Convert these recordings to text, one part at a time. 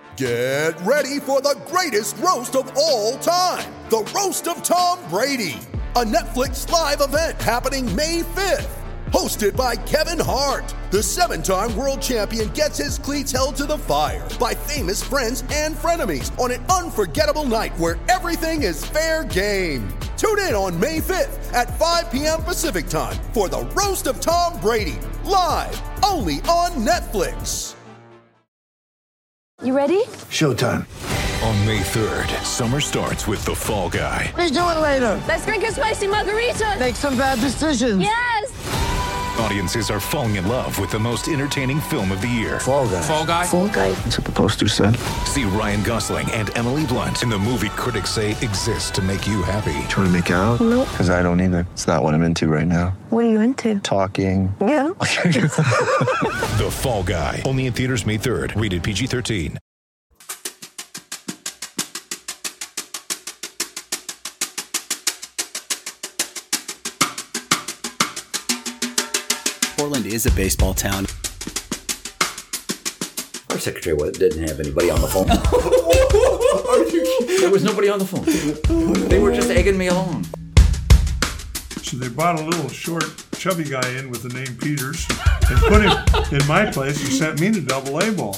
Get ready for the greatest roast of all time, the Roast of Tom Brady, a Netflix live event happening May 5th. Hosted by Kevin Hart, the 7-time world champion gets his cleats held to the fire by famous friends and frenemies on an unforgettable night where everything is fair game. Tune in on May 5th at 5 p.m. Pacific time for the Roast of Tom Brady, live only on Netflix. You ready? Showtime. On May 3rd, summer starts with The Fall Guy. Let's do it later. Let's drink a spicy margarita. Make some bad decisions. Yes! Audiences are falling in love with the most entertaining film of the year. Fall Guy. Fall Guy? Fall Guy. That's what the poster said. See Ryan Gosling and Emily Blunt in the movie critics say exists to make you happy. Trying to make it out? Nope. Because I don't either. It's not what I'm into right now. What are you into? Talking. Yeah. The Fall Guy. Only in theaters May 3rd. Rated PG-13. Portland is a baseball town. Our secretary didn't have anybody on the phone. There was nobody on the phone. They were just egging me along. So they brought a little short, chubby guy in with the name Peters and put him in my place and sent me to Double-A ball.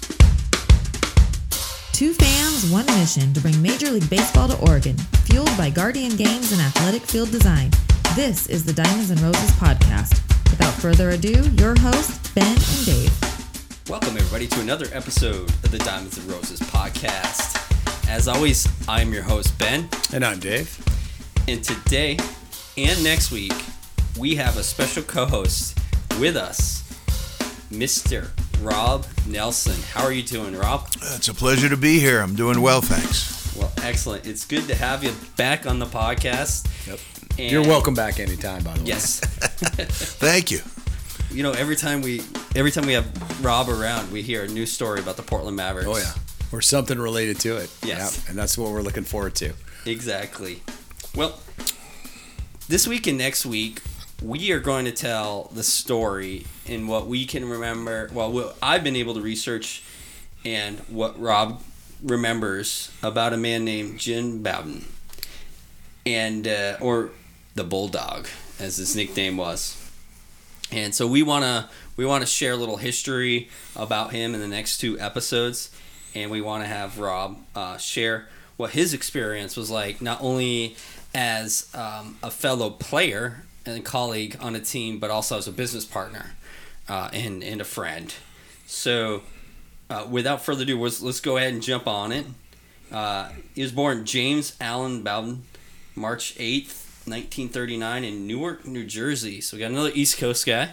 Two fans, one mission to bring Major League Baseball to Oregon, fueled by Guardian Games and Athletic Field Design. This is the Diamonds and Roses podcast. Without further ado, your hosts, Ben and Dave. Welcome, everybody, to another episode of the Diamonds and Roses podcast. As always, I'm your host, Ben. And I'm Dave. And today and next week, we have a special co-host with us, Mr. Rob Nelson. How are you doing, Rob? It's a pleasure to be here. I'm doing well, thanks. Well, excellent. It's good to have you back on the podcast. Yep. And you're welcome back anytime, by the way. Yes. Thank you. You know, every time we have Rob around, we hear a new story about the Portland Mavericks. Oh, yeah. Or something related to it. Yes. Yeah, and that's what we're looking forward to. Exactly. Well, this week and next week, we are going to tell the story in what we can remember. Well, what I've been able to research and what Rob remembers about a man named Jim Bowden, and or the Bulldog, as his nickname was. And so we want to share a little history about him in the next two episodes, and we want to have Rob share what his experience was like, not only as a fellow player and colleague on a team, but also as a business partner and a friend. So without further ado, let's go ahead and jump on it. He was born James Allen Bowden, March 8th, 1939 in Newark, New Jersey. So we got another East Coast guy.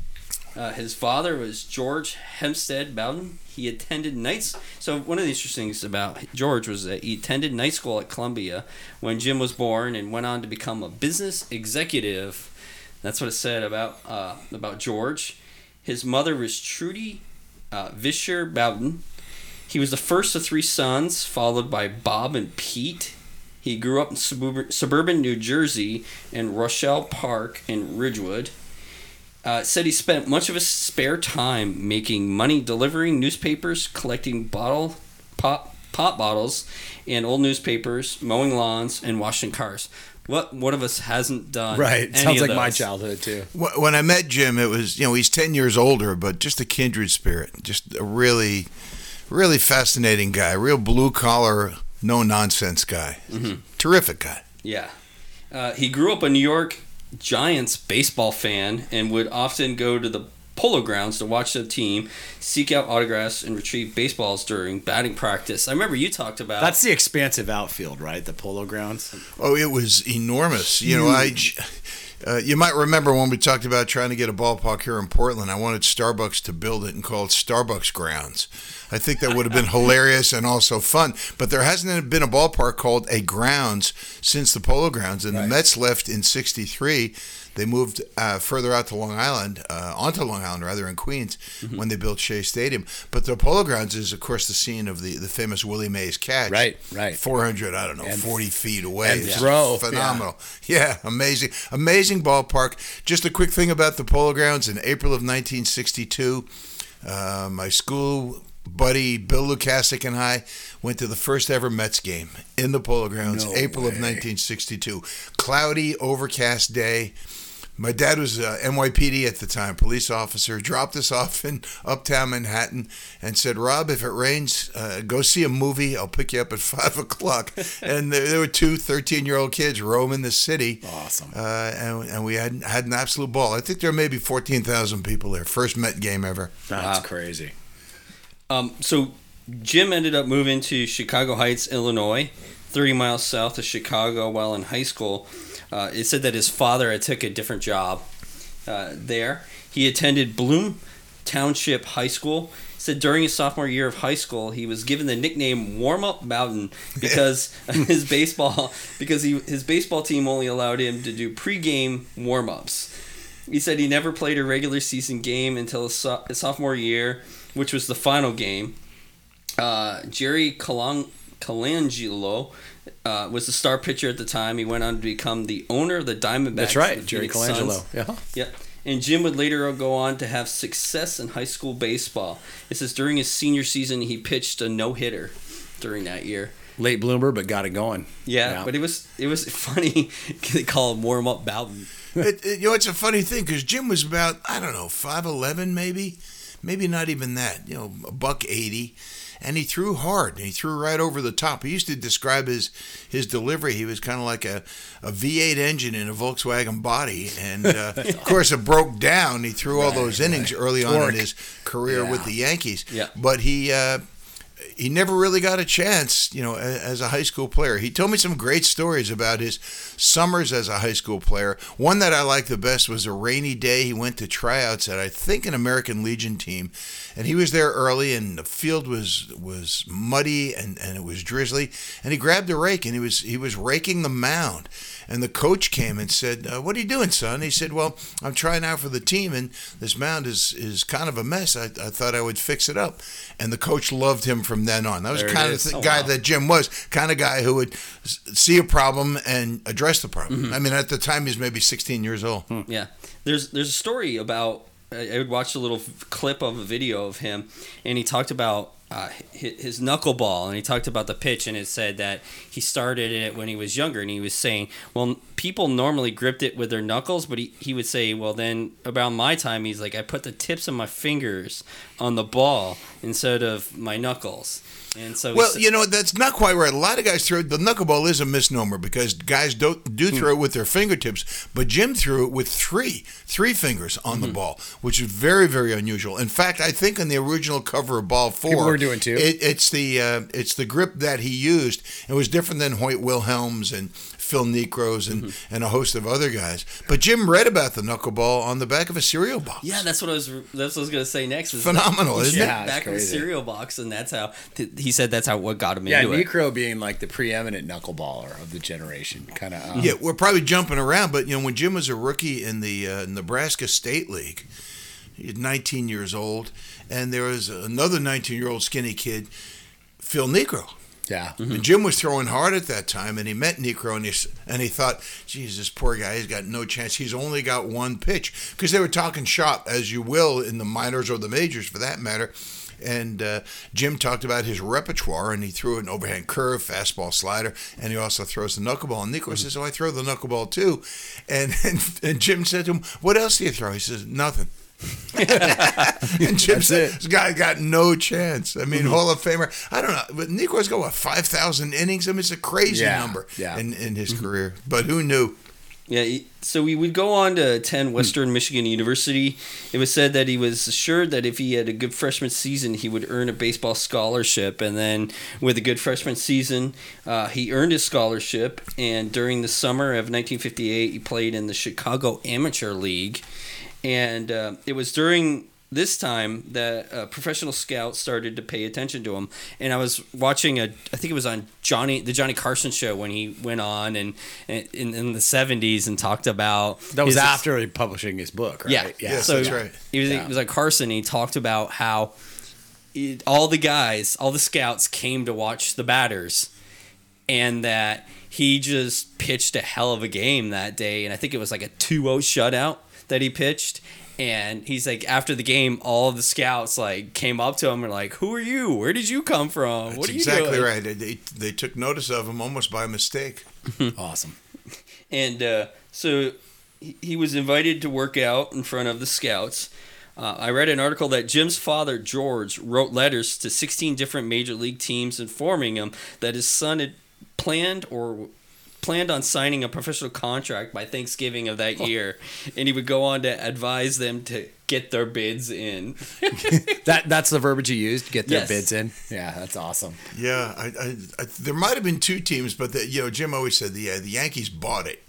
His father was George Hempstead Bowden. He attended So one of the interesting things about George was that he attended night school at Columbia when Jim was born and went on to become a business executive. That's what it said about George. His mother was Trudy Vischer Bowden. He was the first of three sons, followed by Bob and Pete. He grew up in suburban New Jersey in Rochelle Park and Ridgewood. Said he spent much of his spare time making money delivering newspapers, collecting pop bottles and old newspapers, mowing lawns, and washing cars. What one of us hasn't done? Right. Sounds like my childhood, too. When I met Jim, it was, he's 10 years older, but just a kindred spirit. Just a really, really fascinating guy. Real blue-collar, no-nonsense guy. Mm-hmm. Terrific guy. Yeah. He grew up a New York Giants baseball fan and would often go to the Polo Grounds to watch the team, seek out autographs, and retrieve baseballs during batting practice. I remember you talked about... That's the expansive outfield, right? The Polo Grounds? Oh, it was enormous. Huge. You might remember when we talked about trying to get a ballpark here in Portland, I wanted Starbucks to build it and call it Starbucks Grounds. I think that would have been hilarious and also fun. But there hasn't been a ballpark called a Grounds since the Polo Grounds. And the Mets left in '63. They moved further out to Long Island, in Queens, when they built Shea Stadium. But the Polo Grounds is, of course, the scene of the famous Willie Mays catch. Right. 40 feet away. And throw. Phenomenal. Yeah, amazing. Amazing ballpark. Just a quick thing about the Polo Grounds. In April of 1962, my school buddy Bill Lukasik and I went to the first ever Mets game in the Polo Grounds, April of 1962. Cloudy, overcast day. My dad was NYPD at the time, police officer, dropped us off in uptown Manhattan and said, Rob, if it rains, go see a movie. I'll pick you up at 5 o'clock. And there were two 13-year-old kids roaming the city. Awesome. And we had an absolute ball. I think there were maybe 14,000 people there. First Met game ever. That's crazy. So Jim ended up moving to Chicago Heights, Illinois, 30 miles south of Chicago while in high school. It said that his father had took a different job there. He attended Bloom Township High School. It said during his sophomore year of high school, he was given the nickname Warm Up Mountain because his baseball team only allowed him to do pregame warm-ups. He said he never played a regular season game until his sophomore year, which was the final game. Jerry Colangelo was the star pitcher at the time. He went on to become the owner of the Diamondbacks. That's right, Jerry Colangelo. Yeah. Yeah. And Jim would later go on to have success in high school baseball. It says during his senior season, he pitched a no-hitter during that year. Late bloomer, but got it going. Yeah. But it was funny. They call him Warm Up Mountain. It's a funny thing because Jim was about, 5'11", maybe not even that, $180. And he threw hard, and he threw right over the top. He used to describe his delivery. He was kind of like a V8 engine in a Volkswagen body. And, of course, it broke down. He threw all those innings early on in his career with the Yankees. Yeah. But he never really got a chance, as a high school player. He told me some great stories about his summers as a high school player. One that I liked the best was a rainy day. He went to tryouts at, I think, an American Legion team. And he was there early, and the field was muddy, and it was drizzly. And he grabbed a rake, and he was raking the mound. And the coach came and said, what are you doing, son? He said, well, I'm trying out for the team, and this mound is kind of a mess. I thought I would fix it up. And the coach loved him from then on. That was kind of the guy that Jim was, kind of guy who would see a problem and address the problem. Mm-hmm. I mean, at the time, he was maybe 16 years old. Yeah. There's a story about, I would watch a little clip of a video of him, and he talked about his knuckleball, and he talked about the pitch, and it said that he started it when he was younger, and he was saying, well, people normally gripped it with their knuckles, but he would say, well, then about my time, he's like, I put the tips of my fingers on the ball instead of my knuckles. And so that's not quite right. A lot of guys throw the knuckleball is a misnomer because guys do throw it with their fingertips, but Jim threw it with three fingers on the ball, which is very, very unusual. In fact, I think on the original cover of Ball 4, people were doing too. It's the grip that he used. It was different than Hoyt Wilhelms and Phil Necros and a host of other guys. But Jim read about the knuckleball on the back of a cereal box. Yeah, that's what I was going to say next. Phenomenal, isn't it? Yeah, back of a cereal box, and that's how he said that's what got him into it. Yeah, Necro being like the preeminent knuckleballer of the generation, kind of. Yeah, we're probably jumping around, but when Jim was a rookie in the Nebraska State League, he was 19 years old, and there was another 19-year-old skinny kid, Phil Necro. Yeah. Mm-hmm. And Jim was throwing hard at that time, and he met Necro, and he thought, geez, this poor guy, he's got no chance. He's only got one pitch. Because they were talking shop, as you will, in the minors or the majors, for that matter. And Jim talked about his repertoire, and he threw an overhand curve, fastball, slider, and he also throws the knuckleball. And Necro says, I throw the knuckleball too. And Jim said to him, what else do you throw? He says, nothing. And Jim said, this guy got no chance. I mean, Hall of Famer. I don't know, but Necro's got 5,000 innings. I mean, it's a crazy number in his career. But who knew? Yeah, so we would go on to attend Western Michigan University. It was said that he was assured that if he had a good freshman season, he would earn a baseball scholarship. And then with a good freshman season, he earned his scholarship. And during the summer of 1958, he played in the Chicago Amateur League. And it was during this time that professional scouts started to pay attention to him. And I was watching I think it was on the Johnny Carson show when he went on and in the 70s and talked about... That was after publishing his book, right? Yeah. Yes, so that's right. It was like Carson. He talked about how all the scouts came to watch the batters and that he just pitched a hell of a game that day. And I think it was like a 2-0 shutout that he pitched, And he's like, after the game, all of the scouts like came up to him and like, "Who are you? Where did you come from? What are you doing?" Exactly right. They took notice of him almost by mistake. Awesome. And so he was invited to work out in front of the scouts. I read an article that Jim's father, George, wrote letters to 16 different major league teams informing him that his son had planned on signing a professional contract by Thanksgiving of that year, and he would go on to advise them to get their bids in. That's the verbiage you used, get their Yes. bids in. Yeah, that's awesome. Yeah, I there might have been two teams, but Jim always said the Yankees bought it,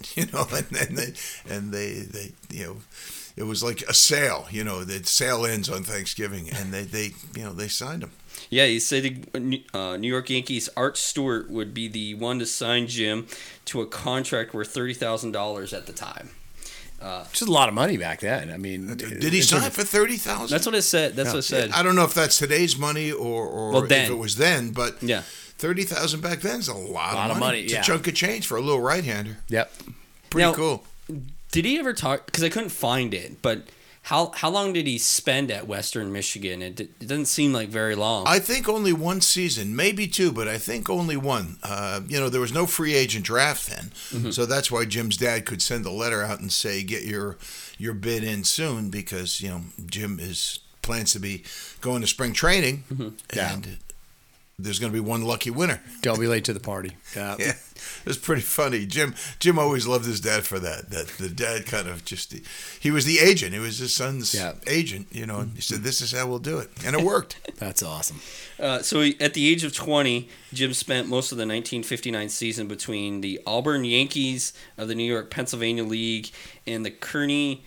and they it was like a sale, the sale ends on Thanksgiving, and they signed him. Yeah, he said New York Yankees Art Stewart would be the one to sign Jim to a contract worth $30,000 at the time. Which is a lot of money back then. I mean, Did he sign for $30,000? That's what it said. That's what it said. I don't know if that's today's money or Well, if then. it was then, but Yeah. $30,000 back then is a lot of money, It's yeah. a chunk of change for a little right-hander. Yep. Pretty Now, cool. Did he ever talk? Because I couldn't find it. But how long did he spend at Western Michigan? It doesn't seem like very long. I think only one season, maybe two, but I think only one. There was no free agent draft then, so that's why Jim's dad could send a letter out and say, "Get your bid in soon," because Jim plans to be going to spring training, and there's going to be one lucky winner. Don't be late to the party. Yeah. Yeah, it's pretty funny. Jim always loved his dad for that. That the dad kind of he was the agent. He was his son's agent, and he said, "This is how we'll do it," and it worked. That's awesome. So at the age of 20, Jim spent most of the 1959 season between the Auburn Yankees of the New York Pennsylvania League and the Kearney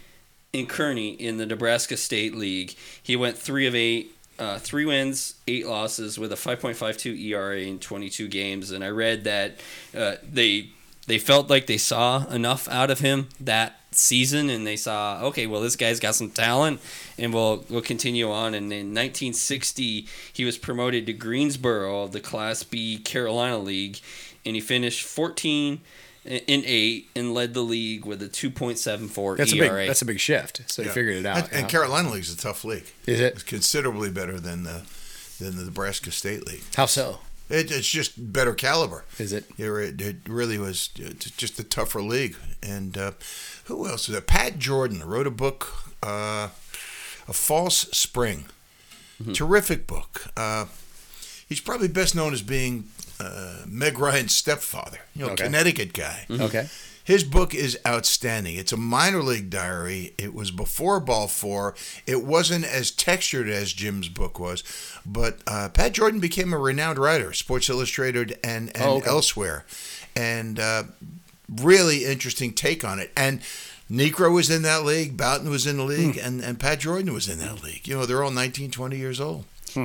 in the Nebraska State League. He went 3 of 8. 3 wins, 8 losses with a 5.52 ERA in 22 games. And I read that they felt like they saw enough out of him that season, and they saw, okay, well, this guy's got some talent, and we'll continue on. And in 1960, he was promoted to Greensboro of the Class B Carolina League, and he finished 14 in 8 and led the league with a 2.74 ERA. That's a big shift. So you figured it out. And Carolina League's a tough league. Is it? It's considerably better than the Nebraska State League. How so? It's just better caliber. Is it? It really was just a tougher league. And who else is there? Pat Jordan wrote a book, A False Spring. Terrific book. He's probably best known as being Meg Ryan's stepfather, Connecticut guy. Okay. His book is outstanding. It's a minor league diary. It was before Ball 4. It wasn't as textured as Jim's book was, but Pat Jordan became a renowned writer, Sports Illustrated and elsewhere, and really interesting take on it. And Necro was in that league, Boughton was in the league, and Pat Jordan was in that league. They're all 19, 20 years old.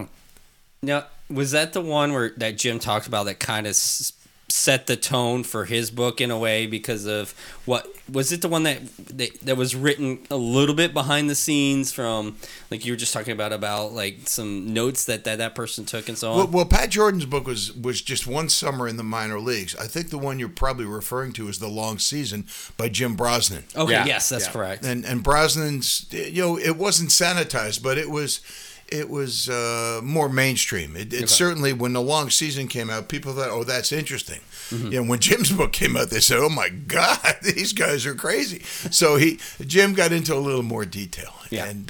Now, was that the one that Jim talked about that kind of set the tone for his book in a way because of what was it? The one that was written a little bit behind the scenes from, like you were just talking about like some notes that person took and so on. Well, Pat Jordan's book was just one summer in the minor leagues. I think the one you're probably referring to is The Long Season by Jim Brosnan. Okay, yes, that's correct. And Brosnan's, it wasn't sanitized, but it was more mainstream. It certainly, when The Long Season came out, people thought, oh, that's interesting. When Jim's book came out, they said, oh my God, these guys are crazy. So Jim got into a little more detail. Yeah. And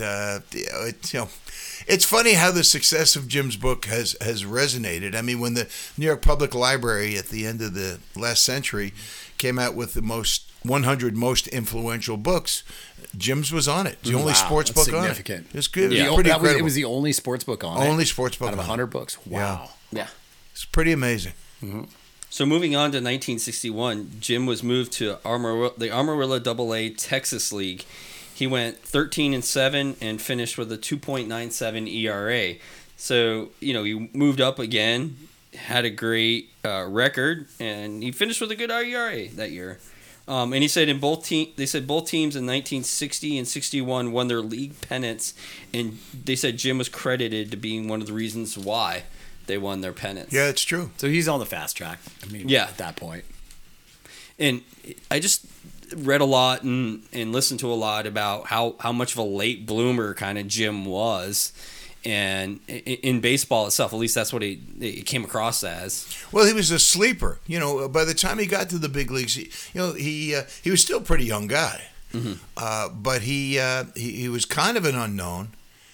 it's funny how the success of Jim's book has resonated. I mean, when the New York Public Library at the end of the last century came out with the 100 most influential books, Jim's was on it. The only sports book on it. Significant. It's good. Yeah. It's pretty incredible. It was the only sports book on it. Only sports book out of on 100 books. Wow. Yeah. It's pretty amazing. So moving on to 1961, Jim was moved to the Amarillo AA Texas League. He went 13-7 and finished with a 2.97 ERA. So, he moved up again, had a great record, and he finished with a good ERA that year. And he said both teams in 1960 and 61 won their league pennants, and they said Jim was credited to being one of the reasons why they won their pennants. Yeah, it's true. So he's on the fast track. I mean, yeah. At that point. And I just read a lot and listened to a lot about how much of a late bloomer kind of Jim was. And in baseball itself, at least that's what it came across as. Well, he was a sleeper. You know, by the time he got to the big leagues, he was still a pretty young guy. Mm-hmm. But he was kind of an unknown.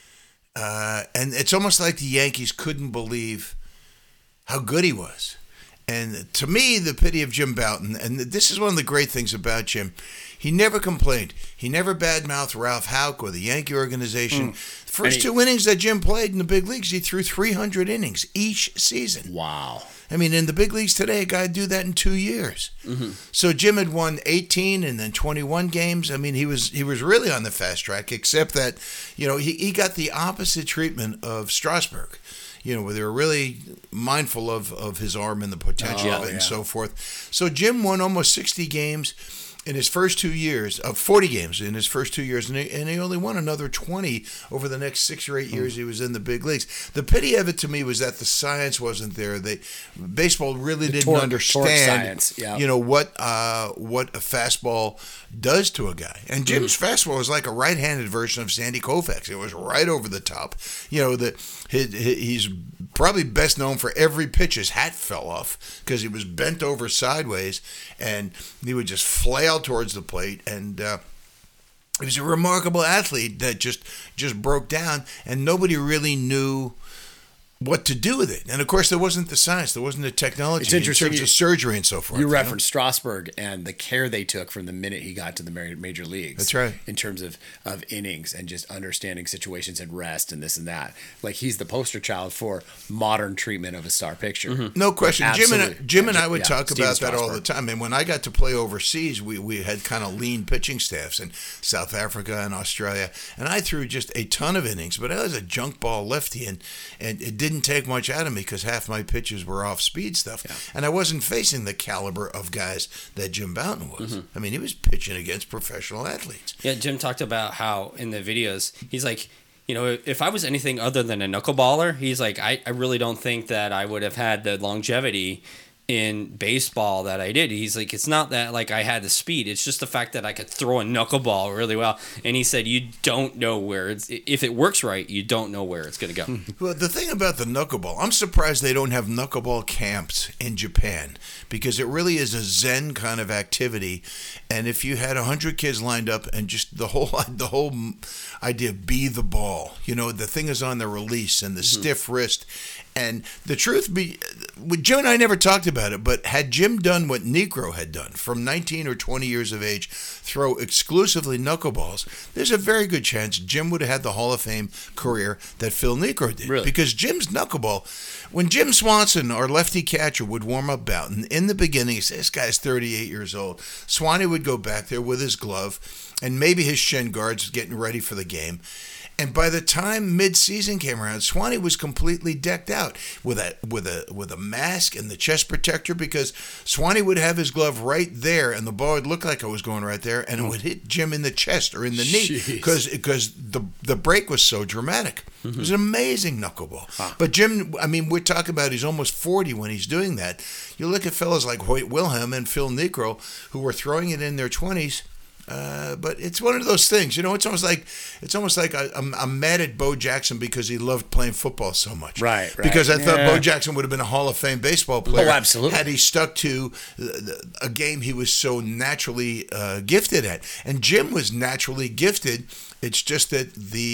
And it's almost like the Yankees couldn't believe how good he was. And to me, the pity of Jim Bouton, and this is one of the great things about Jim, he never complained. He never badmouthed Ralph Houck or the Yankee organization. First two innings that Jim played in the big leagues, he threw 300 innings each season. Wow. I mean, in the big leagues today, a guy would do that in 2 years. Mm-hmm. So Jim had won 18 and then 21 games. I mean, he was really on the fast track, except that, he got the opposite treatment of Strasburg. Where they were really mindful of his arm and the potential of it and so forth. So Jim won almost 60 games in his first 2 years, 40 games in his first 2 years, and he only won another 20 over the next 6 or 8 years he was in the big leagues. The pity of it to me was that the science wasn't there. Baseball really didn't understand, what a fastball does to a guy. And Jim's fastball was like a right-handed version of Sandy Koufax. It was right over the top. He's probably best known for every pitch his hat fell off because he was bent over sideways and he would just flail towards the plate. And he was a remarkable athlete that just broke down, and nobody really knew what to do with it. And of course, there wasn't the science, there wasn't the technology it's interesting. In terms of surgery and so forth. You referenced Strasburg and the care they took from the minute he got to the major leagues. That's right. In terms of innings and just understanding situations and rest and this and that. Like, he's the poster child for modern treatment of a star picture. Mm-hmm. No question. Jim and I would talk Steven about Strasburg. that all the time. And when I got to play overseas, we had kind of lean pitching staffs in South Africa and Australia. And I threw just a ton of innings, but I was a junk ball lefty, and it didn't take much out of me because half my pitches were off speed stuff. Yeah. And I wasn't facing the caliber of guys that Jim Bouton was. Mm-hmm. I mean, he was pitching against professional athletes. Yeah, Jim talked about how in the videos, he's like, if I was anything other than a knuckleballer, he's like, I really don't think that I would have had the longevity in baseball that I did. He's like, it's not that like I had the speed, it's just the fact that I could throw a knuckleball really well. And he said, you don't know where if it works right, you don't know where it's going to go. Well, the thing about the knuckleball, I'm surprised they don't have knuckleball camps in Japan, because it really is a Zen kind of activity. And if you had 100 kids lined up and just the whole idea of be the ball, the thing is on the release and the stiff wrist. And the truth be, Jim and I never talked about it, but had Jim done what Niekro had done, from 19 or 20 years of age, throw exclusively knuckleballs, there's a very good chance Jim would have had the Hall of Fame career that Phil Niekro did. Really? Because Jim's knuckleball, when Jim Swanson, our lefty catcher, would warm up Bouton, in the beginning, he said, this guy's 38 years old. Swanee would go back there with his glove and maybe his shin guards getting ready for the game. And by the time mid-season came around, Swanee was completely decked out with a mask and the chest protector, because Swanee would have his glove right there, and the ball would look like it was going right there, and it would hit Jim in the chest or in the knee because the break was so dramatic. Mm-hmm. It was an amazing knuckleball. Huh. But Jim, I mean, we're talking about he's almost 40 when he's doing that. You look at fellas like Hoyt Wilhelm and Phil Niekro, who were throwing it in their 20s. But it's one of those things, it's almost like I'm mad at Bo Jackson because he loved playing football so much. Right. Because I thought Bo Jackson would have been a Hall of Fame baseball player. Oh, absolutely. Had he stuck to a game he was so naturally gifted at. And Jim was naturally gifted. It's just that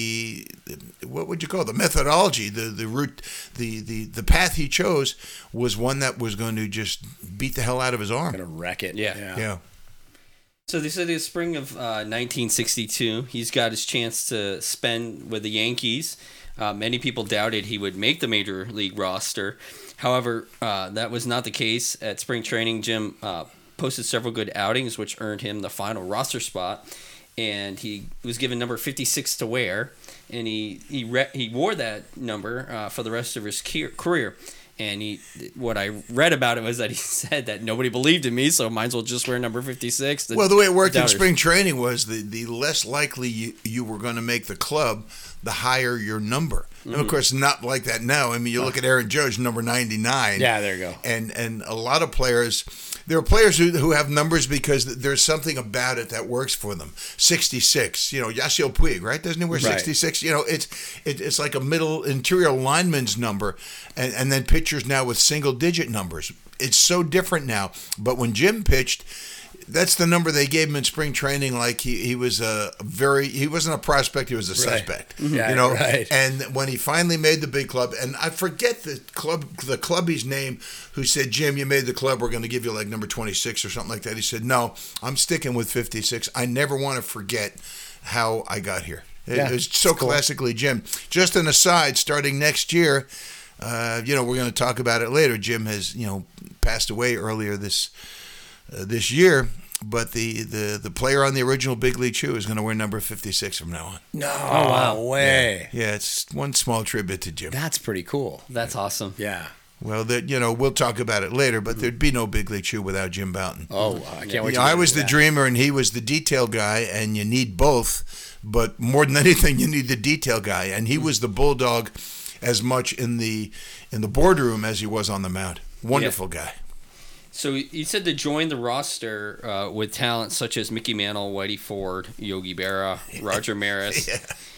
what would you call it? The methodology, the route, the path he chose was one that was going to just beat the hell out of his arm. Going to wreck it. Yeah. So they said the spring of 1962, he's got his chance to spend with the Yankees. Many people doubted he would make the major league roster. However, that was not the case. At spring training, Jim posted several good outings, which earned him the final roster spot. And he was given number 56 to wear, and he wore that number for the rest of his career. And what I read about it was that he said that nobody believed in me, so might as well just wear number 56. Well, the way it worked in spring training was the less likely you were going to make the club, the higher your number. And of course, not like that now. I mean, you look at Aaron Judge, number 99. Yeah, there you go. And a lot of players, there are players who have numbers because there's something about it that works for them. 66, Yasiel Puig, right? Doesn't he wear 66? It's like a middle interior lineman's number, and then pitchers now with single-digit numbers. It's so different now. But when Jim pitched, that's the number they gave him in spring training. Like he was he wasn't a prospect, he was a suspect. Yeah, right. And when he finally made the big club, and I forget the clubbie's name, who said, Jim, you made the club, we're going to give you like number 26 or something like that. He said, no, I'm sticking with 56. I never want to forget how I got here. It was so classically Jim. Just an aside, starting next year, we're going to talk about it later. Jim has, passed away earlier this year, but the player on the original Big League Chew is going to wear number 56 from now on. No way. Yeah, it's one small tribute to Jim. That's pretty cool. That's awesome. Yeah. Well, we'll talk about it later, but there'd be no Big League Chew without Jim Bouton. Oh, I can't wait. I was the dreamer, and he was the detail guy, and you need both. But more than anything, you need the detail guy, and he was the bulldog as much in the boardroom as he was on the mound. Wonderful guy. So you said to join the roster with talent such as Mickey Mantle, Whitey Ford, Yogi Berra, Roger Maris.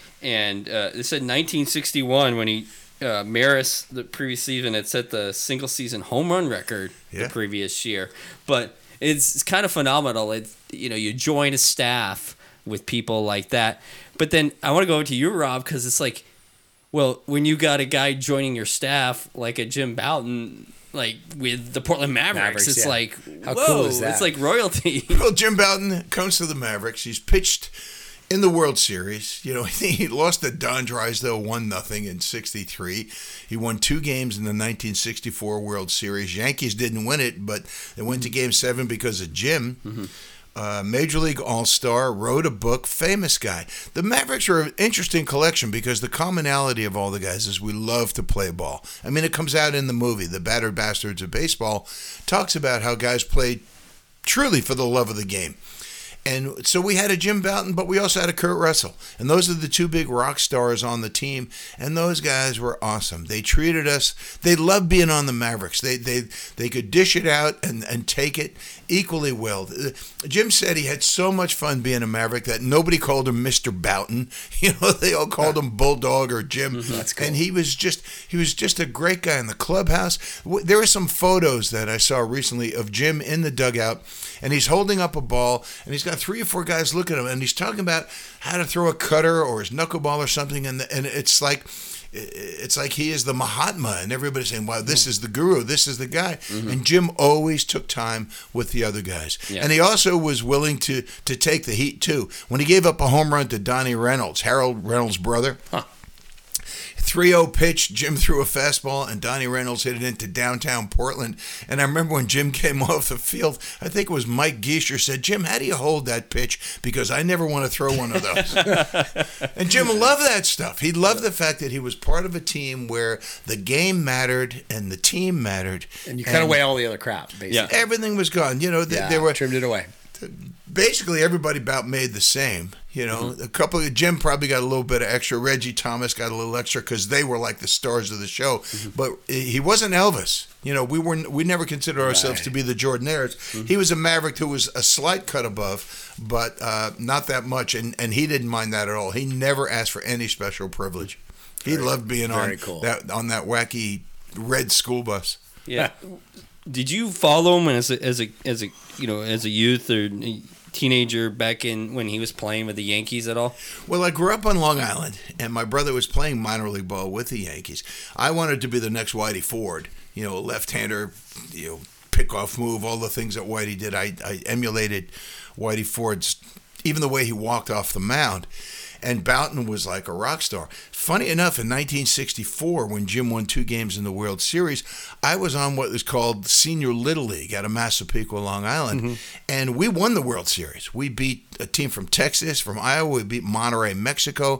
And it said 1961 when Maris, the previous season, had set the single-season home run record the previous year. But it's kind of phenomenal. You join a staff with people like that. But then I want to go over to you, Rob, because it's like, well, when you got a guy joining your staff like a Jim Bouton, like with the Portland Mavericks, it's like, how whoa, cool is that? It's like royalty. Well, Jim Bouton comes to the Mavericks. He's pitched in the World Series. He lost to Don Drysdale 1-0 in '63. He won 2 games in the 1964 World Series. Yankees didn't win it, but they went to Game 7 because of Jim. Mm-hmm. Major League All-Star, wrote a book, famous guy. The Mavericks are an interesting collection because the commonality of all the guys is we love to play ball. I mean, it comes out in the movie, The Battered Bastards of Baseball, talks about how guys played truly for the love of the game. And so we had a Jim Bouton, but we also had a Kurt Russell. And those are the 2 big rock stars on the team. And those guys were awesome. They treated us, they loved being on the Mavericks. They could dish it out and take it equally well. Jim said he had so much fun being a Maverick that nobody called him Mr. Bouton. They all called him Bulldog or Jim. That's cool. And he was just a great guy in the clubhouse. There were some photos that I saw recently of Jim in the dugout, and he's holding up a ball, and he's got 3 or 4 guys looking at him, and he's talking about how to throw a cutter or his knuckleball or something, and it's like he is the Mahatma, and everybody's saying, wow, this is the guru, this is the guy. Mm-hmm. And Jim always took time with the other guys. Yeah. And he also was willing to take the heat, too. When he gave up a home run to Donnie Reynolds, Harold Reynolds' brother, 3-0 pitch, Jim threw a fastball, and Donnie Reynolds hit it into downtown Portland. And I remember when Jim came off the field, I think it was Mike Geischer said, Jim, how do you hold that pitch? Because I never want to throw one of those. And Jim loved that stuff. He loved the fact that he was part of a team where the game mattered and the team mattered. And you cut away all the other crap, basically. Yeah. Everything was gone. They were trimmed it away. Basically, everybody about made the same. A couple of Jim probably got a little bit of extra. Reggie Thomas got a little extra because they were like the stars of the show. Mm-hmm. But he wasn't Elvis. We never considered ourselves to be the Jordanaires. Mm-hmm. He was a Maverick who was a slight cut above, but not that much. And he didn't mind that at all. He never asked for any special privilege. He loved being on that wacky red school bus. Yeah. Did you follow him as a youth or teenager back in when he was playing with the Yankees at all? Well, I grew up on Long Island, and my brother was playing minor league ball with the Yankees. I wanted to be the next Whitey Ford, a left-hander, pick-off move, all the things that Whitey did. I emulated Whitey Ford's, even the way he walked off the mound. And Bouton was like a rock star. Funny enough, in 1964, when Jim won 2 games in the World Series, I was on what was called Senior Little League out of Massapequa, Long Island, mm-hmm. and we won the World Series. We beat a team from Texas, from Iowa. We beat Monterrey, Mexico,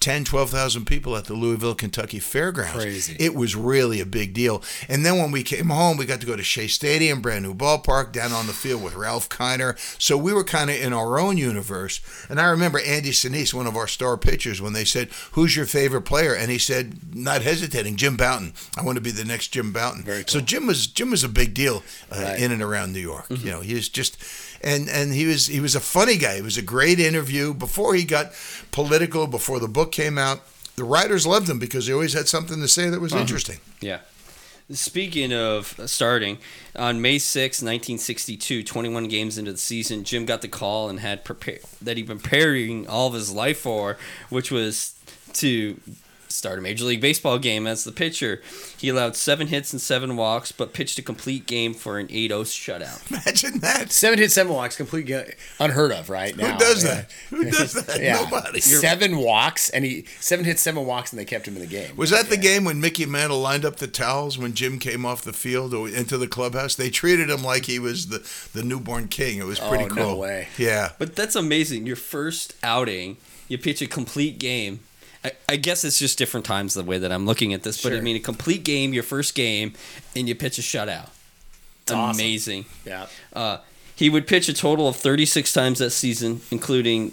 12,000 people at the Louisville, Kentucky Fairgrounds. Crazy. It was really a big deal. And then when we came home, we got to go to Shea Stadium, brand new ballpark, down on the field with Ralph Kiner. So we were kind of in our own universe. And I remember Andy Sinise, one of our star pitchers, when they said, "Who's your favorite player?" And he said, not hesitating, Jim Bouton. I want to be the next Jim Bouton. Very cool. So Jim was a big deal Right. in and around New York. You know, he was just, and he was a funny guy. It was a great interview. Before he got political, before the book came out, the writers loved him because he always had something to say that was interesting. Yeah. Speaking of starting, on May 6, 1962, 21 games into the season, Jim got the call and had that he'd been preparing all of his life for, which was to start a Major League Baseball game as the pitcher. He allowed 7 hits and 7 walks, but pitched a complete game for an 8-0 shutout. Imagine that. 7 hits, 7 walks, complete unheard of right now. Who does that? Who does that? Yeah. Nobody. 7 walks, and 7 hits, 7 walks, and they kept him in the game. Was that the game when Mickey Mantle lined up the towels when Jim came off the field or into the clubhouse? They treated him like he was the newborn king. It was pretty cool. No way. Yeah. But that's amazing. Your first outing, you pitch a complete game. I guess it's just different times the way that I'm looking at this, but Sure. I mean a complete game, your first game, and you pitch a shutout. It's awesome. Amazing. Yeah. He would pitch a total of 36 times that season, including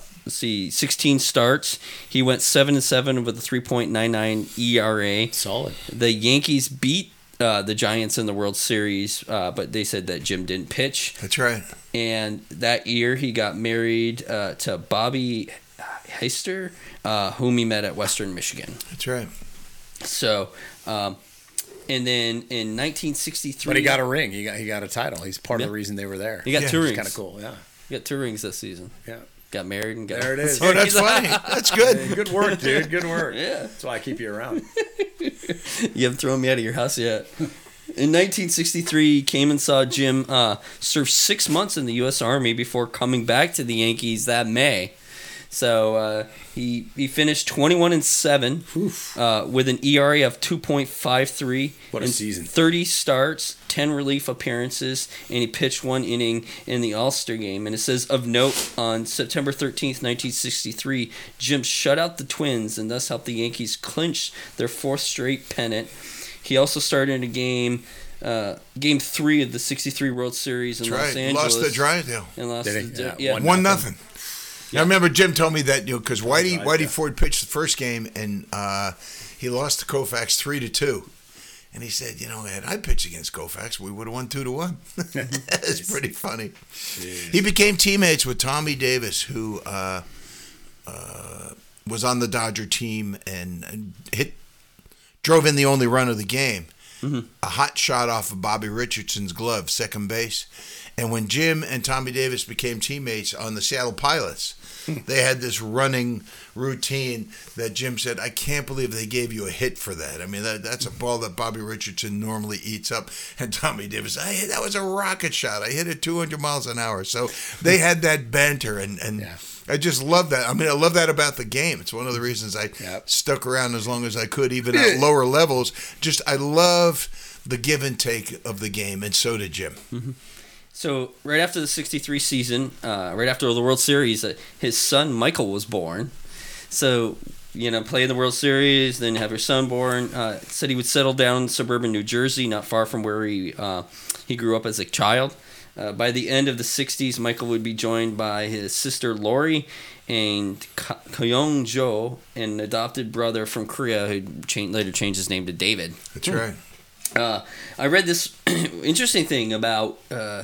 16 starts. He went 7-7 with a 3.99 ERA. Solid. The Yankees beat the Giants in the World Series, but they said that Jim didn't pitch. That's right. And that year he got married to Bobby Heister, whom he met at Western Michigan. That's right. So, and then in 1963, But he got a ring. He got a title. He's part of the reason they were there. He got 2 rings. Kind of cool. Yeah. He got 2 rings this season. Yeah. Got married and got There it is. Oh, that's funny. That's good. Hey, good work, dude. Good work. Yeah. That's why I keep you around. You haven't thrown me out of your house yet. In 1963, he came and saw Jim serve 6 months in the U.S. Army before coming back to the Yankees that May. So he finished 21-7 with an ERA of 2.53. What a season. 30 starts, 10 relief appearances, and he pitched 1 inning in the All-Star game. And it says, of note, on September 13th, 1963, Jim shut out the Twins and thus helped the Yankees clinch their 4th straight pennant. He also started in a game 3 of the 63 World Series in Los Angeles. Lost to Drysdale. And lost Did he? to, Yeah, 1-0. I remember Jim told me that, because Whitey Ford pitched the first game and he lost to Koufax 3-2. And he said, had I pitched against Koufax, we would have won 2-1. It's pretty funny. Jeez. He became teammates with Tommy Davis, who was on the Dodger team and drove in the only run of the game. Mm-hmm. A hot shot off of Bobby Richardson's glove, second base. And when Jim and Tommy Davis became teammates on the Seattle Pilots, they had this running routine that Jim said, I can't believe they gave you a hit for that. I mean, that's a ball that Bobby Richardson normally eats up. And Tommy Davis, that was a rocket shot. I hit it 200 miles an hour. So they had that banter, and yeah. I just love that. I mean, I love that about the game. It's one of the reasons I stuck around as long as I could, even at lower levels. Just, I love the give and take of the game, and so did Jim. Mm-hmm. So right after the 63 season, right after the World Series, his son Michael was born. So, play in the World Series, then have your son born. Said he would settle down in suburban New Jersey, not far from where he grew up as a child. By the end of the 60s, Michael would be joined by his sister Lori and Koyong Jo, an adopted brother from Korea who later changed his name to David. That's right. I read this interesting thing about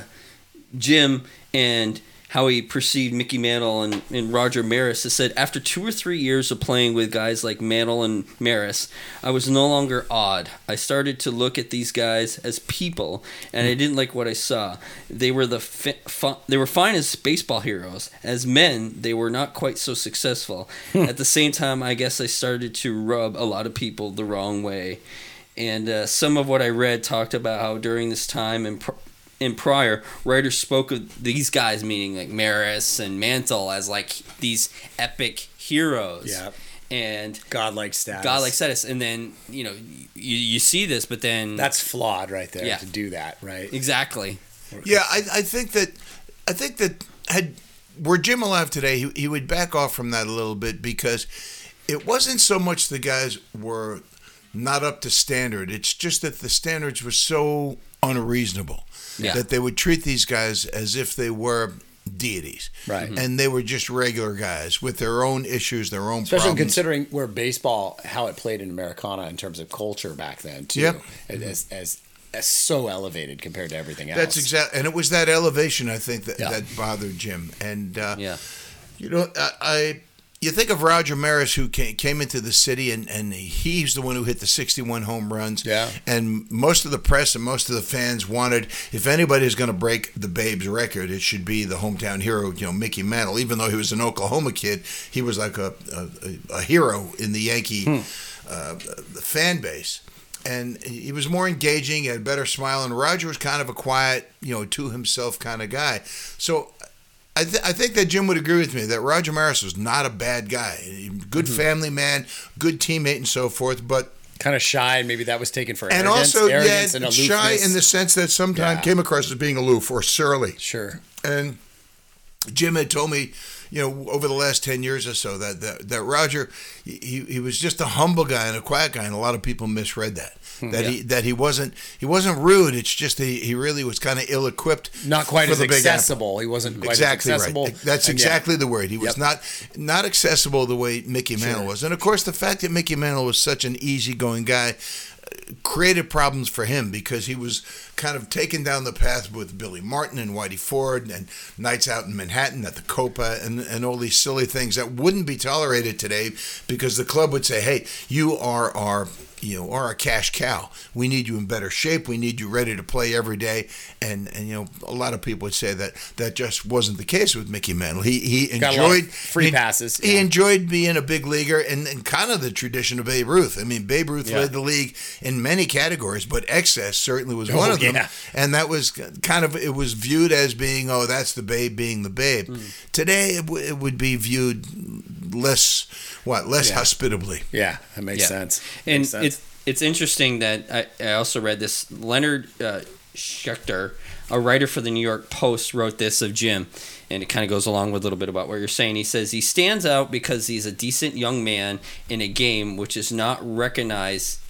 Jim and how he perceived Mickey Mantle and Roger Maris. It said, after 2 or 3 years of playing with guys like Mantle and Maris, I was no longer awed. I started to look at these guys as people, and I didn't like what I saw. They were they were fine as baseball heroes. As men, they were not quite so successful. At the same time, I guess I started to rub a lot of people the wrong way. And some of what I read talked about how during this time and prior, writers spoke of these guys, meaning like Maris and Mantle, as like these epic heroes. Yeah. And godlike status. And then, you see this, but then... That's flawed right there, yeah. to do that, right? Exactly. Yeah, I think that were Jim alive today, he would back off from that a little bit, because it wasn't so much the guys were not up to standard. It's just that the standards were so unreasonable that they would treat these guys as if they were deities. Right. And they were just regular guys with their own issues, their own Especially problems. considering where baseball, how it played in Americana in terms of culture back then, too. Yep. As so elevated compared to everything else. That's exactly, and it was that elevation, I think, that bothered Jim. And you know, you think of Roger Maris, who came into the city, and he's the one who hit the 61 home runs. Yeah. And most of the press and most of the fans wanted, if anybody's going to break the Babe's record, it should be the hometown hero, you know, Mickey Mantle. Even though he was an Oklahoma kid, he was like a hero in the Yankee fan base. And he was more engaging, he had a better smile, and Roger was kind of a quiet, you know, to himself kind of guy. So I think that Jim would agree with me that Roger Maris was not a bad guy. Good family man, good teammate and so forth, but kind of shy, and maybe that was taken for and arrogance. Also, arrogance and aloofness. Shy in the sense that sometimes came across as being aloof or surly. Sure. And Jim had told me, you know, over the last 10 years or so that Roger, he was just a humble guy and a quiet guy, and a lot of people misread that. He wasn't rude. It's just he really was kind of ill-equipped. Not quite for as the Big accessible. Apple. He wasn't quite exactly as accessible. Right. That's exactly the word. He was not accessible the way Mickey Mantle was. And of course, the fact that Mickey Mantle was such an easygoing guy created problems for him because he was kind of taken down the path with Billy Martin and Whitey Ford and Nights Out in Manhattan at the Copa and all these silly things that wouldn't be tolerated today because the club would say, hey, you are a cash cow. We need you in better shape. We need you ready to play every day. And you know, a lot of people would say that just wasn't the case with Mickey Mantle. He enjoyed free passes. He enjoyed being a big leaguer and kind of the tradition of Babe Ruth. I mean, Babe Ruth led the league in many categories, but excess certainly was one of them. Yeah. And that was kind of, it was viewed as being, oh, that's the Babe being the Babe. Today, it would be viewed less hospitably. Yeah, that makes sense. And it's interesting that I also read this. Leonard Schechter, a writer for the New York Post, wrote this of Jim, and it kind of goes along with a little bit about what you're saying. He says he stands out because he's a decent young man in a game which does not recognize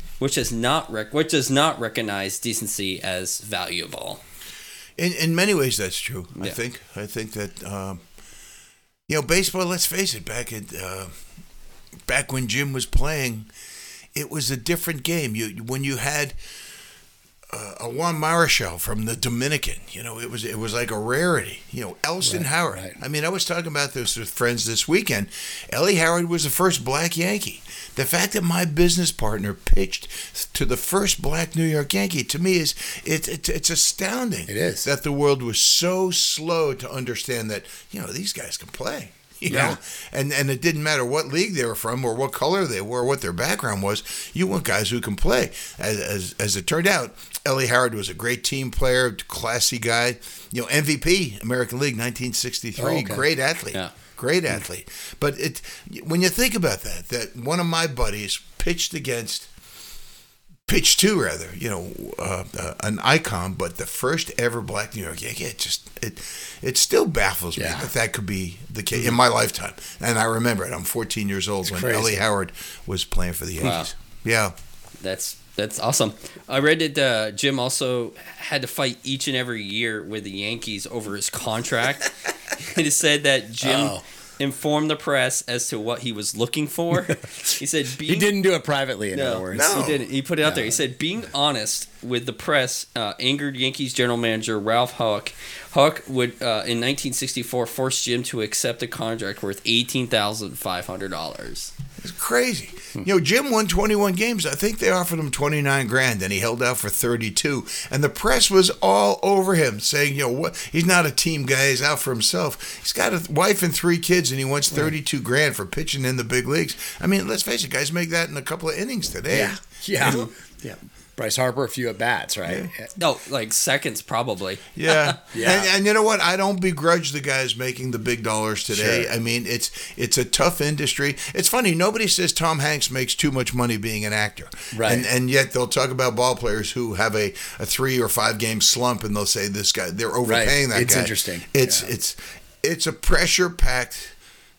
decency as valuable. In many ways, that's true. I think that you know, baseball. Let's face it. Back when Jim was playing, it was a different game. When you had a Juan Marichal from the Dominican, you know, it was like a rarity. You know, Elston Howard. Right. I mean, I was talking about this with friends this weekend. Ellie Howard was the first black Yankee. The fact that my business partner pitched to the first black New York Yankee, to me, it's astounding. It is. That the world was so slow to understand that, you know, these guys can play. You know, and it didn't matter what league they were from or what color they were, or what their background was. You want guys who can play. As it turned out, Ellie Howard was a great team player, classy guy. You know, MVP, American League, 1963, great athlete. Yeah. Great athlete. But when you think about that one of my buddies pitched to, you know, an icon, but the first ever black New York Yankee, it still baffles me that could be the case in my lifetime. And I remember it. I'm 14 years old when Ellie Howard was playing for the Yankees. Wow. Yeah. That's awesome. I read that Jim also had to fight each and every year with the Yankees over his contract. It said that Jim informed the press as to what he was looking for. He said he didn't do it privately, in other words. No, he didn't. He put it out there. He said being honest with the press angered Yankees general manager Ralph Hook. Hook would, in 1964, force Jim to accept a contract worth $18,500. It's crazy. You know, Jim won 21 games. I think they offered him $29,000, and he held out for 32. And the press was all over him, saying, you know, what? He's not a team guy. He's out for himself. He's got a wife and 3 kids, and he wants $32,000 for pitching in the big leagues. I mean, let's face it, guys make that in a couple of innings today. Yeah. Bryce Harper, a few at bats, right? Yeah. No, like seconds probably. Yeah. And you know what? I don't begrudge the guys making the big dollars today. Sure. I mean, it's a tough industry. It's funny. Nobody says Tom Hanks makes too much money being an actor. Right. And yet they'll talk about ball players who have a 3 or 5 game slump, and they'll say this guy, they're overpaying that guy. It's interesting. It's a pressure-packed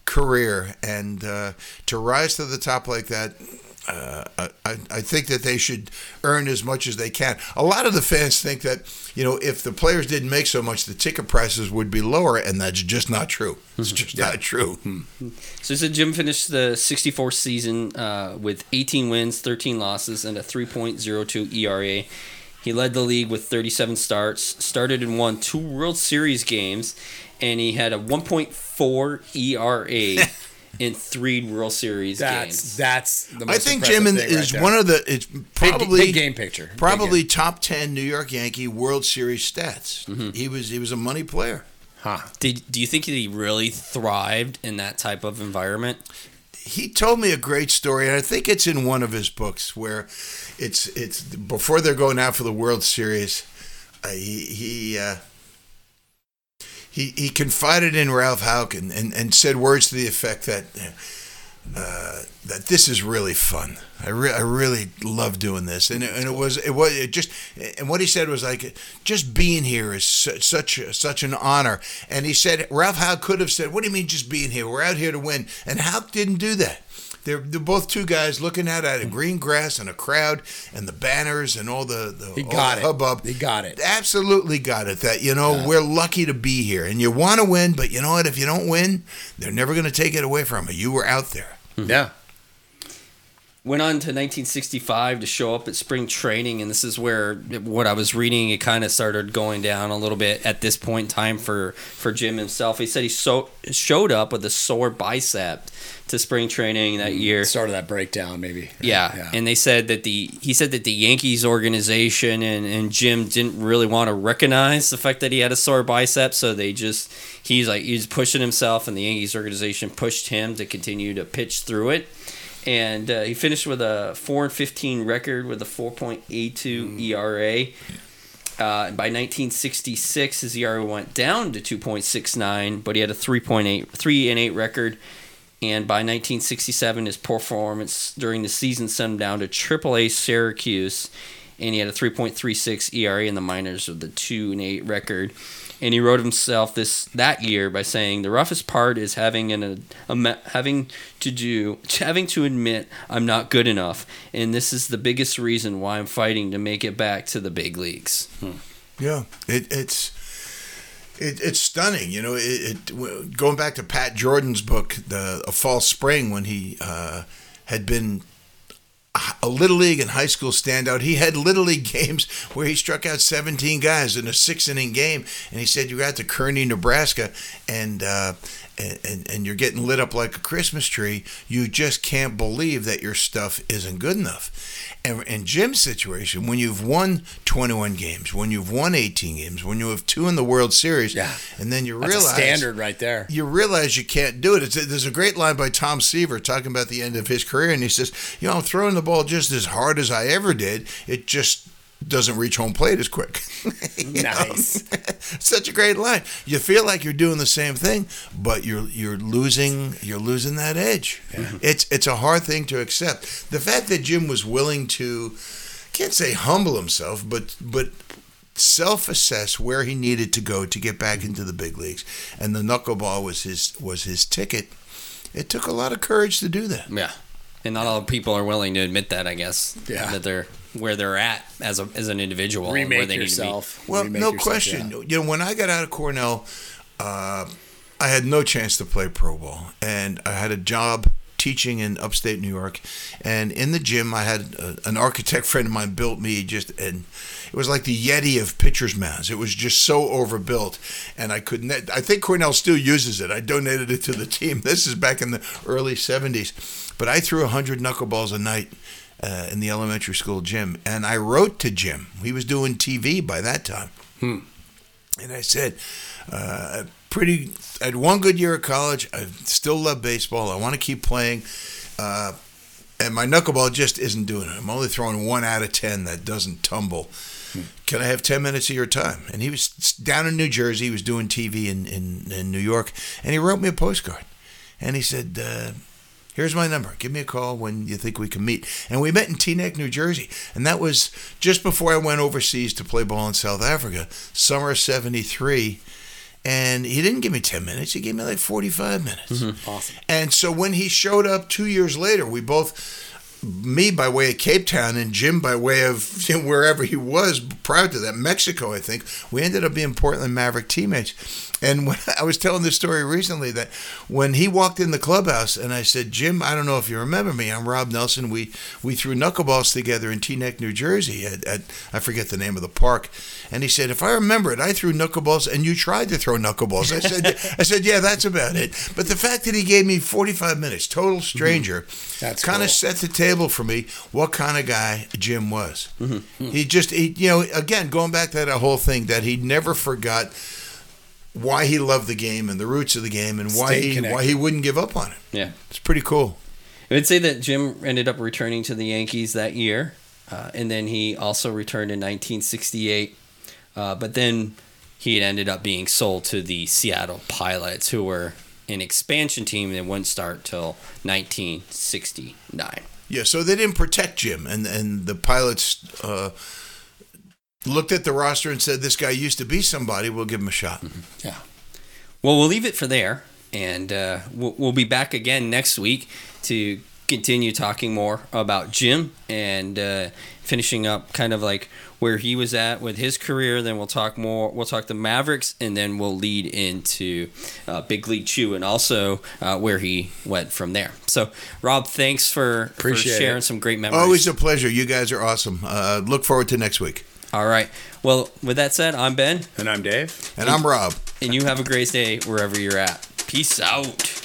career, and to rise to the top like that. I think that they should earn as much as they can. A lot of the fans think that, if the players didn't make so much, the ticket prices would be lower, and that's just not true. It's just not true. So Jim finished the 64th season with 18 wins, 13 losses, and a 3.02 ERA. He led the league with 37 starts, started and won 2 World Series games, and he had a 1.4 ERA. In 3 World Series games. That's the most I think Jim is one of the. It's probably big game picture. Probably top 10 New York Yankee World Series stats. Mm-hmm. He was a money player. Huh? Do you think that he really thrived in that type of environment? He told me a great story, and I think it's in one of his books where it's before they're going out for the World Series. He confided in Ralph Houck and said words to the effect that this is really fun. I really love doing this, and it just what he said was like, just being here is such an honor. And he said Ralph Houck could have said, "What do you mean just being here? We're out here to win." And Houck didn't do that. They're both two guys looking out at a green grass and a crowd and the banners and all the hubbub. He got it. Absolutely got it. That, we're lucky to be here. And you want to win, but you know what? If you don't win, they're never going to take it away from you. You were out there. Yeah. Went on to 1965 to show up at spring training, and this is where what I was reading, it kind of started going down a little bit at this point in time for Jim himself. He said he showed up with a sore bicep to spring training that year. Started that breakdown, maybe. Yeah. And they said that the Yankees organization and Jim didn't really want to recognize the fact that he had a sore bicep, so he's pushing himself, and the Yankees organization pushed him to continue to pitch through it. And he finished with a 4-15 record with a 4.82 ERA. By 1966, his ERA went down to 2.69, but he had a 3.8 record. And by 1967, his performance during the season sent him down to AAA Syracuse, and he had a 3.36 ERA in the minors with a 2.8 record. And he wrote himself that year by saying, "The roughest part is having to admit I'm not good enough, and this is the biggest reason why I'm fighting to make it back to the big leagues." Yeah, it's stunning. Going back to Pat Jordan's book, A False Spring, when he had been a Little League and high school standout. He had Little League games where he struck out 17 guys in a 6-inning game, and he said, you got to Kearney, Nebraska, and you're getting lit up like a Christmas tree. You just can't believe that your stuff isn't good enough. And in Jim's situation, when you've won 21 games, when you've won 18 games, when you have 2 in the World Series, and then you realize... That's a standard right there. You realize you can't do it. There's a great line by Tom Seaver talking about the end of his career, and he says, I'm throwing the ball just as hard as I ever did. It just doesn't reach home plate as quick. Nice. Such a great line. You feel like you're doing the same thing, but you're losing that edge. Yeah. It's a hard thing to accept. The fact that Jim was willing to, can't say humble himself, but self-assess where he needed to go to get back into the big leagues, and the knuckleball was his ticket. It took a lot of courage to do that. Yeah. And not all people are willing to admit that, I guess. Yeah. That they're where they're at as an individual. Remake where they yourself. Need to be. Well, no question. Yeah. When I got out of Cornell, I had no chance to play pro ball, and I had a job teaching in upstate New York. And in the gym, I had an architect friend of mine built me and it was like the Yeti of pitcher's mounds. It was just so overbuilt, and I couldn't. I think Cornell still uses it. I donated it to the team. This is back in the early 70s. But I threw 100 knuckleballs a night in the elementary school gym, and I wrote to Jim. He was doing TV by that time. And I said, I had one good year of college. I still love baseball. I want to keep playing. And my knuckleball just isn't doing it. I'm only throwing 1 out of 10 that doesn't tumble. Can I have 10 minutes of your time? And he was down in New Jersey. He was doing TV in New York. And he wrote me a postcard. And he said, here's my number. Give me a call when you think we can meet. And we met in Teaneck, New Jersey. And that was just before I went overseas to play ball in South Africa, summer of 73. And he didn't give me 10 minutes. He gave me like 45 minutes. Mm-hmm. Awesome. And so when he showed up 2 years later, we both, me by way of Cape Town and Jim by way of wherever he was prior to that, Mexico, I think, we ended up being Portland Maverick teammates. And when I was telling this story recently that when he walked in the clubhouse and I said, Jim, I don't know if you remember me. I'm Rob Nelson. We threw knuckleballs together in Teaneck, New Jersey at I forget the name of the park. And he said, if I remember it, I threw knuckleballs and you tried to throw knuckleballs. I said, yeah, that's about it. But the fact that he gave me 45 minutes, total stranger, That's kind of cool. set the table for me what kind of guy Jim was. He again, going back to that whole thing that he never forgot why he loved the game and the roots of the game and why he wouldn't give up on it. Yeah. It's pretty cool. I would say that Jim ended up returning to the Yankees that year, and then he also returned in 1968. But then he ended up being sold to the Seattle Pilots, who were an expansion team that wouldn't start till 1969. Yeah, so they didn't protect Jim, and the Pilots looked at the roster and said, this guy used to be somebody, we'll give him a shot. Yeah. Well, we'll leave it for there, and we'll be back again next week to continue talking more about Jim and finishing up kind of like where he was at with his career. Then we'll talk the Mavericks, and then we'll lead into Big League Chew and also where he went from there. So, Rob, thanks for sharing some great memories. Always a pleasure. You guys are awesome. Look forward to next week. All right. Well, with that said, I'm Ben. And I'm Dave. And I'm Rob. And you have a great day wherever you're at. Peace out.